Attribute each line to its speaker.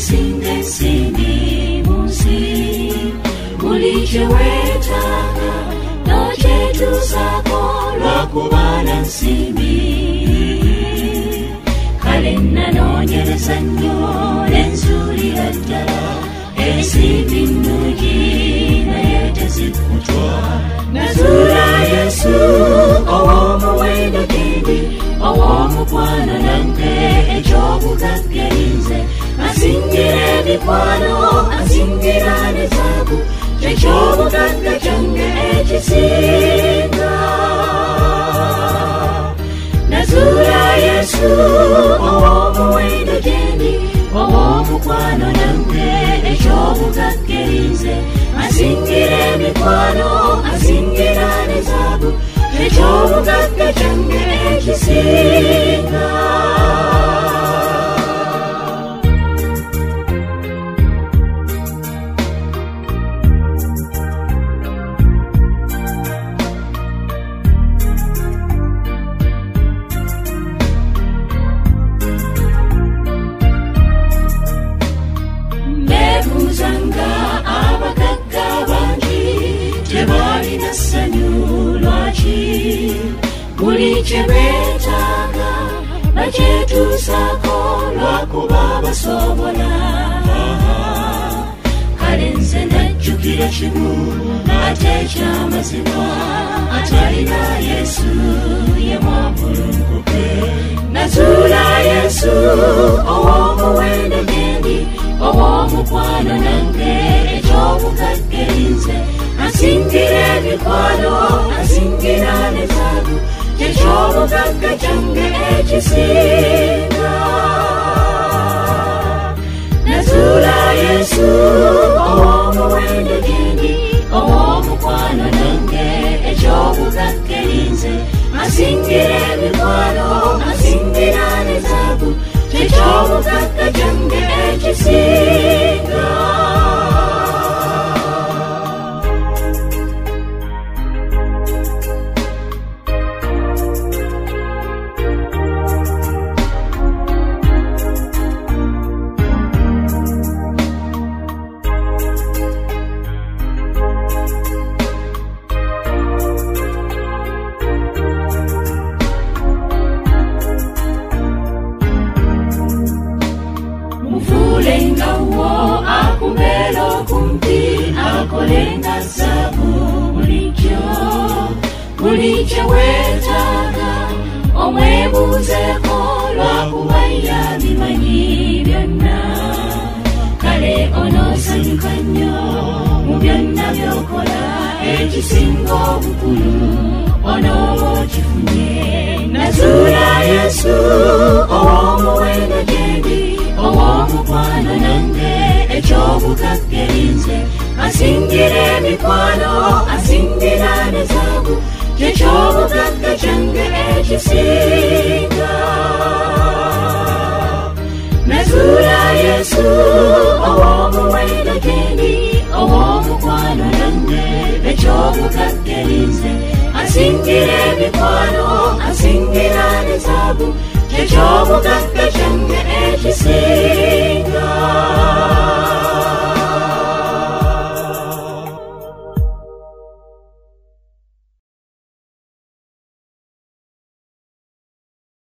Speaker 1: ekisinga ensimbi mu nsi. Buli kye weetaaga n'okyetuusaako lwakuba na nsimbi. Kale nanoonyereza nnyo nenzuulira ddala ensimbi nnungi naye tezikutwa. Nazuula Yesu ow'omuwendo gindi, ow'omukwano nange eky'obugaggerinze. Asingira emikwano, asingira ne zaabu, ky'eky'obugagga kyange ekisinga. Nazuula Yesu ow'omuwendo gyendi, ow'omukwano nange eky'obugaggerinze. Asingira emikwano, asingira ne zaabu, ky'eky'obugagga kyange ekisinga. Buli kye beetaaga bakyetuusaako lwakuba basobola. Kale nze najjukira kimu ate eky'amazima, atalina Yesu ye mwavulunguke. Nazuula Yesu ow'omuwendo gyendi, ow'omukwano nange eky'obugaggerinze. Asingira emikwano, asingira ne zaabu, ky'eky'obugagga kyange ekisinga. Nazuula Yesu ow'omuwendo gyendi, ow'omukwano nange eky'obugaggerinze. Asingira emikwano, asingira ne zaabu, ky'eky'obugagga kyange ekisinga. Akolenga zaabu bulijjo, buli kye weetaaga omwebuuzeeko lwakuba yabimanyi byonna. Kale onoosanyuka nnyo mu byonna by'okola, ekisinga obukulu onooba okifunye. Nazuula Yesu ow'omuwendo gyendi, ow'omukwano nange eky'obugaggerinze. Asingira emikwano, asingira ne zaabu, ky'eky'obugagga kyange ekisinga. Nazuula Yesu ow'omuwendo gyendi, ow'omukwano nange eky'obugaggerinze. Asingira emikwano, asingira ne zaabu, ky'eky'obugagga